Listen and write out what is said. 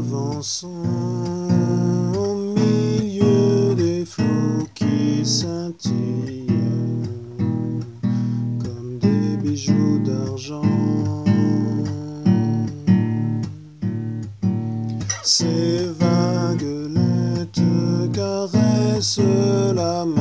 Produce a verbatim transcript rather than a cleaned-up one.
avançons au milieu des flots qui scintillent comme des bijoux d'argent. Ces vaguelettes caressent la mer